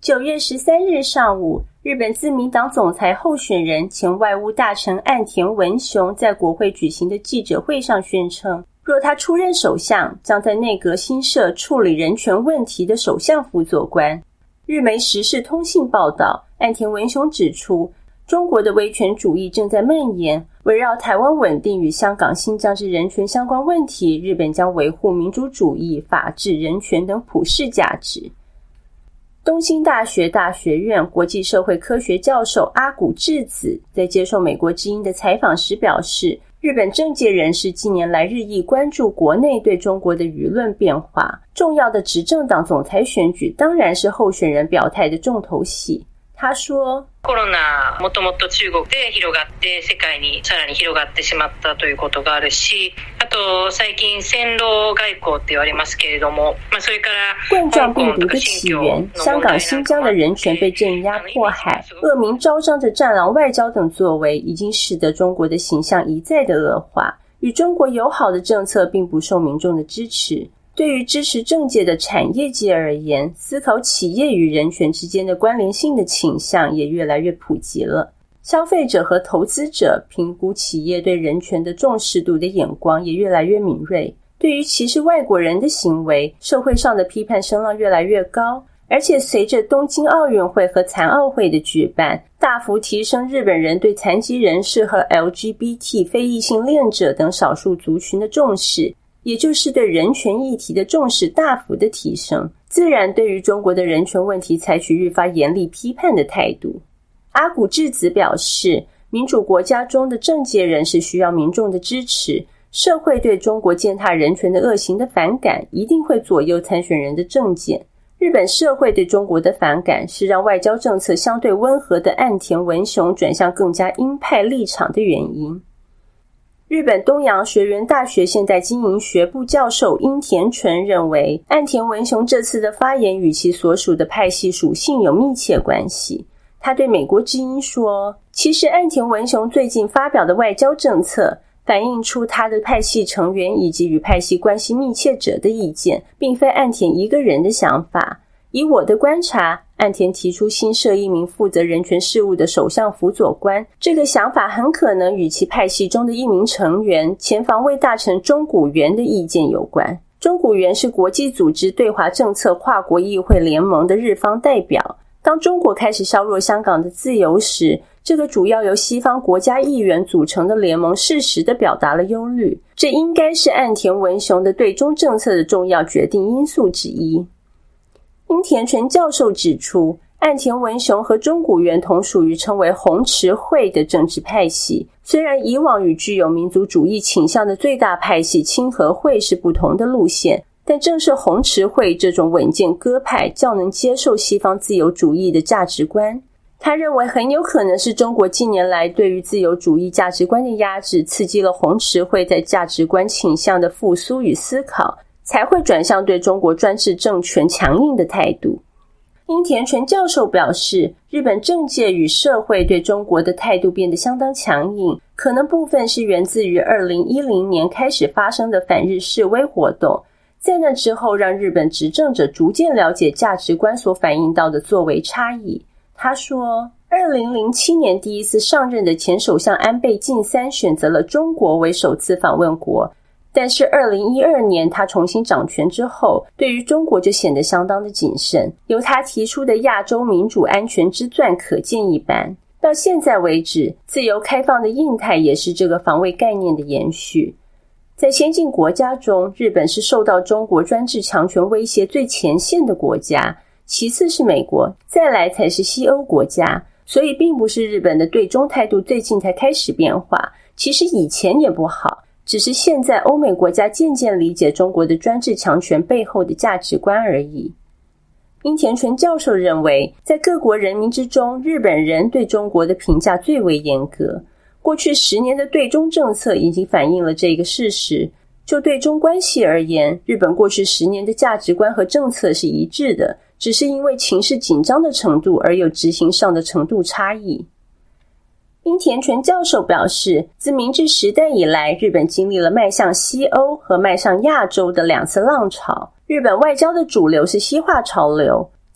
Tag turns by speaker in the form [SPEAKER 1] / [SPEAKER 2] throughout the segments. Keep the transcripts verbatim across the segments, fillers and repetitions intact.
[SPEAKER 1] 九月十三日上午，日本自民党总裁候选人前外务大臣岸田文雄在国会举行的记者会上宣称，若他出任首相，将在内阁新设处理人权问题的首相辅佐官。日媒时事通信报道，岸田文雄指出，中国的威权主义正在蔓延，围绕台湾稳定与香港、新疆之人权相关问题，日本将维护民主主义、法治、人权等普世价值。东兴大学大学院国际社会科学教授阿古智子在接受美国之音的采访时表示，日本政界人士近年来日益关注国内对中国的舆论变化，重要的执政党总裁选举当然是候选人表态的重头戏。他说，
[SPEAKER 2] コロナもともと中国で広がって世界にさらに広がってしまったということがあるし、あと最近戦狼外交って言われますけれども、まあそれから
[SPEAKER 1] 冠状病毒的起源，香港、新疆的人权被镇压迫害，恶名昭彰的战狼外交等作为，已经使得中国的形象一再的恶化，与中国友好的政策并不受民众的支持。对于支持政界的产业界而言，思考企业与人权之间的关联性的倾向也越来越普及了。消费者和投资者评估企业对人权的重视度的眼光也越来越敏锐。对于歧视外国人的行为，社会上的批判声浪越来越高，而且随着东京奥运会和残奥会的举办，大幅提升日本人对残疾人士和 L G B T 非异性恋者等少数族群的重视，也就是对人权议题的重视大幅的提升，自然对于中国的人权问题采取愈发严厉批判的态度。阿古智子表示，民主国家中的政界人士需要民众的支持，社会对中国践踏人权的恶行的反感一定会左右参选人的政见。日本社会对中国的反感是让外交政策相对温和的岸田文雄转向更加鹰派立场的原因。日本东洋学园大学现代经营学部教授樱田纯认为，岸田文雄这次的发言与其所属的派系属性有密切关系。他对美国之音说，其实岸田文雄最近发表的外交政策反映出他的派系成员以及与派系关系密切者的意见，并非岸田一个人的想法。以我的观察，岸田提出新设一名负责人权事务的首相辅佐官，这个想法很可能与其派系中的一名成员前防卫大臣中谷元的意见有关。中谷元是国际组织对华政策跨国议会联盟的日方代表。当中国开始削弱香港的自由时，这个主要由西方国家议员组成的联盟适时地表达了忧虑，这应该是岸田文雄的对中政策的重要决定因素之一。樱田纯教授指出，岸田文雄和中谷元同属于称为红池会的政治派系，虽然以往与具有民族主义倾向的最大派系清和会是不同的路线，但正是红池会这种稳健鸽派较能接受西方自由主义的价值观。他认为很有可能是中国近年来对于自由主义价值观的压制，刺激了红池会在价值观倾向的复苏与思考，才会转向对中国专制政权强硬的态度。樱田纯教授表示，日本政界与社会对中国的态度变得相当强硬，可能部分是源自于二零一零年开始发生的反日示威活动，在那之后让日本执政者逐渐了解价值观所反映到的作为差异。他说，二零零七年第一次上任的前首相安倍晋三选择了中国为首次访问国，但是二零一二年他重新掌权之后，对于中国就显得相当的谨慎，由他提出的亚洲民主安全之钻可见一斑。到现在为止，自由开放的印太也是这个防卫概念的延续。在先进国家中，日本是受到中国专制强权威胁最前线的国家，其次是美国，再来才是西欧国家。所以并不是日本的对中态度最近才开始变化，其实以前也不好，只是现在欧美国家渐渐理解中国的专制强权背后的价值观而已。樱田纯教授认为，在各国人民之中，日本人对中国的评价最为严格。过去十年的对中政策已经反映了这个事实。就对中关系而言，日本过去十年的价值观和政策是一致的，只是因为情势紧张的程度而有执行上的程度差异。樱田纯教授表示，自明治时代以来，日本经历了迈向西欧和迈向亚洲的两次浪潮。日本外交的主流是西化潮流，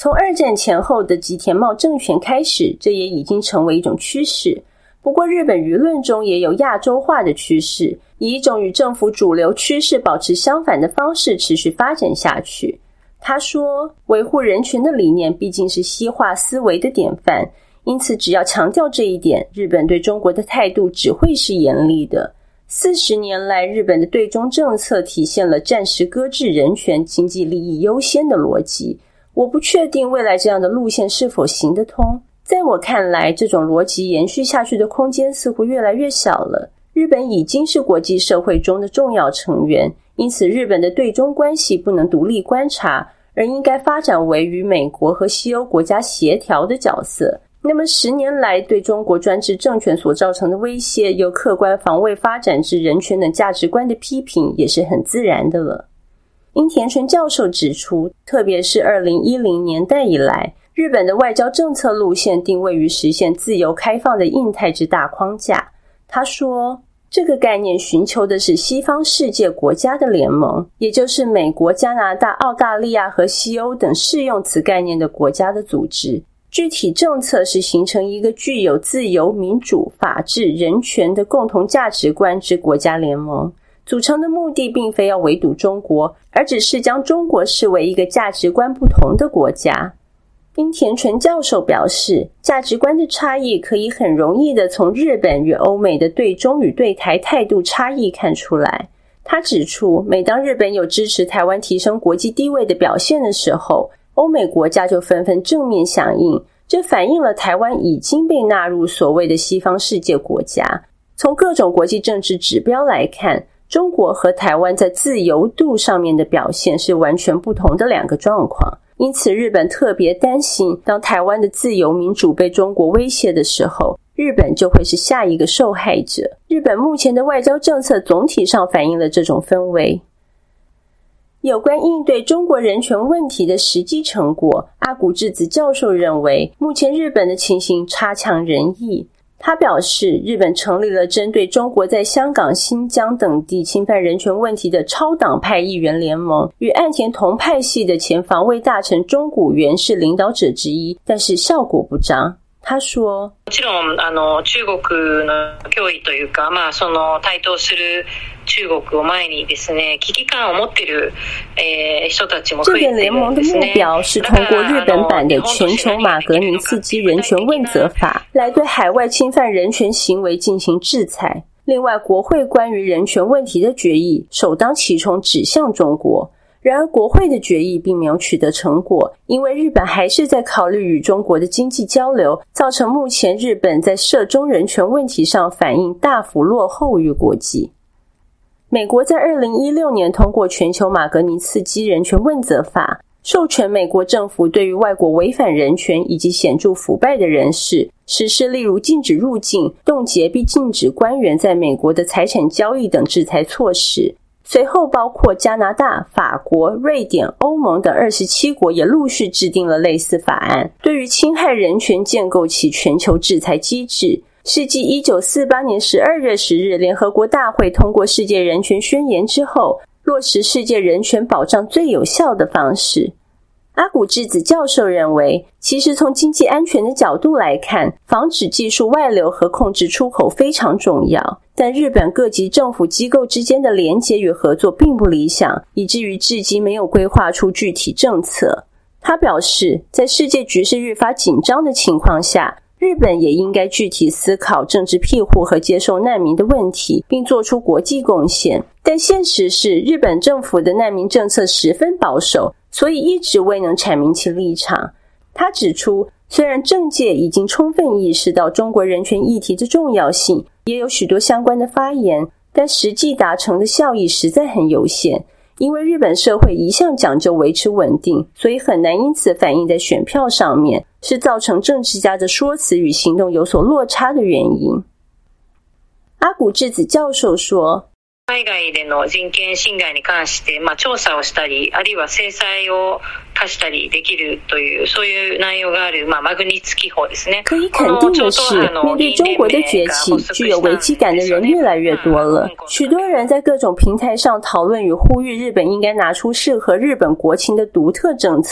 [SPEAKER 1] 从二战前后的吉田茂政权开始，这也已经成为一种趋势。不过日本舆论中也有亚洲化的趋势，以一种与政府主流趋势保持相反的方式持续发展下去。他说，维护人权的理念毕竟是西化思维的典范，因此只要强调这一点，日本对中国的态度只会是严厉的。四十年来，日本的对中政策体现了暂时搁置人权、经济利益优先的逻辑。我不确定未来这样的路线是否行得通。在我看来，这种逻辑延续下去的空间似乎越来越小了。日本已经是国际社会中的重要成员，因此日本的对中关系不能独立观察，而应该发展为与美国和西欧国家协调的角色。那么十年来对中国专制政权所造成的威胁，由客观防卫发展至人权等价值观的批评，也是很自然的了。樱田纯教授指出，特别是二零一零年代以来，日本的外交政策路线定位于实现自由开放的印太之大框架。他说，这个概念寻求的是西方世界国家的联盟，也就是美国、加拿大、澳大利亚和西欧等适用此概念的国家的组织。具体政策是形成一个具有自由、民主、法治、人权的共同价值观之国家联盟。组成的目的并非要围堵中国，而只是将中国视为一个价值观不同的国家。樱田纯教授表示，价值观的差异可以很容易地从日本与欧美的对中与对台态度差异看出来。他指出，每当日本有支持台湾提升国际地位的表现的时候，欧美国家就纷纷正面响应，这反映了台湾已经被纳入所谓的西方世界国家。从各种国际政治指标来看，中国和台湾在自由度上面的表现是完全不同的两个状况。因此日本特别担心，当台湾的自由民主被中国威胁的时候，日本就会是下一个受害者。日本目前的外交政策总体上反映了这种氛围。有关应对中国人权问题的实际成果，阿古智子教授认为，目前日本的情形差强人意。他表示，日本成立了针对中国在香港、新疆等地侵犯人权问题的超党派议员联盟，与岸田同派系的前防衛大臣中谷元是領導者之一，但是效果不彰。他说，
[SPEAKER 2] もちろんあの中国の脅威というか、まあその台頭する中国を前にですね、危機感を持っている、えー、人たちも増えているんですね。
[SPEAKER 1] 这个联盟的目标是通过日本版的全球马格尼茨基人权问责法来对海外侵犯人权行为进行制裁。另外，国会关于人权问题的决议首当其冲指向中国。然而国会的决议并没有取得成果，因为日本还是在考虑与中国的经济交流，造成目前日本在涉中人权问题上反应大幅落后于国际。美国在二零一六年通过全球马格尼茨基人权问责法，授权美国政府对于外国违反人权以及显著腐败的人士实施例如禁止入境、冻结并禁止官员在美国的财产交易等制裁措施。随后包括加拿大、法国、瑞典、欧盟等二十七国也陆续制定了类似法案，对于侵害人权建构起全球制裁机制。是继一九四八年十二月十日联合国大会通过世界人权宣言之后，落实世界人权保障最有效的方式。阿古智子教授认为，其实从经济安全的角度来看，防止技术外流和控制出口非常重要，但日本各级政府机构之间的连结与合作并不理想，以至于至今没有规划出具体政策。他表示，在世界局势愈发紧张的情况下，日本也应该具体思考政治庇护和接受难民的问题，并做出国际贡献。但现实是，日本政府的难民政策十分保守，所以一直未能阐明其立场。他指出，虽然政界已经充分意识到中国人权议题的重要性，也有许多相关的发言，但实际达成的效益实在很有限。因为日本社会一向讲究维持稳定，所以很难因此反映在选票上面，是造成政治家的说辞与行动有所落差的原因。阿古智子教授说，
[SPEAKER 2] 海外での人権侵害に関して、まあ、調査をしたり、あるいは制裁を科したりできるという、そういう内容がある、まあ、マグニツキ法ですね。
[SPEAKER 1] 可以肯定的是，面对中国的崛起，具有危机感的人越来越多了。许多人在各种平台上讨论与呼吁日本应该拿出适合日本国情的独特政策，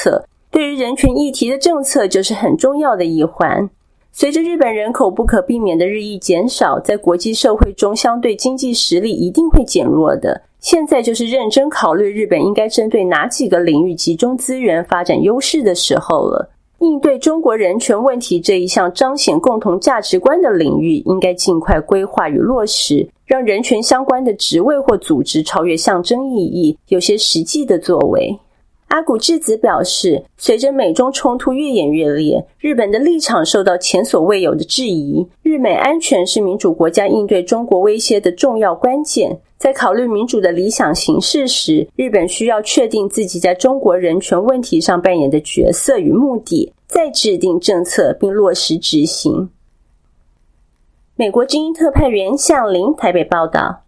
[SPEAKER 1] 对于人权议题的政策就是很重要的一环。随着日本人口不可避免的日益减少，在国际社会中相对经济实力一定会减弱的。现在就是认真考虑日本应该针对哪几个领域集中资源发展优势的时候了。应对中国人权问题这一项彰显共同价值观的领域，应该尽快规划与落实，让人权相关的职位或组织超越象征意义，有些实际的作为。阿古智子表示，随着美中冲突越演越烈，日本的立场受到前所未有的质疑。日美安全是民主国家应对中国威胁的重要关键。在考虑民主的理想形式时，日本需要确定自己在中国人权问题上扮演的角色与目的，再制定政策并落实执行。美国之音特派员向林台北报道。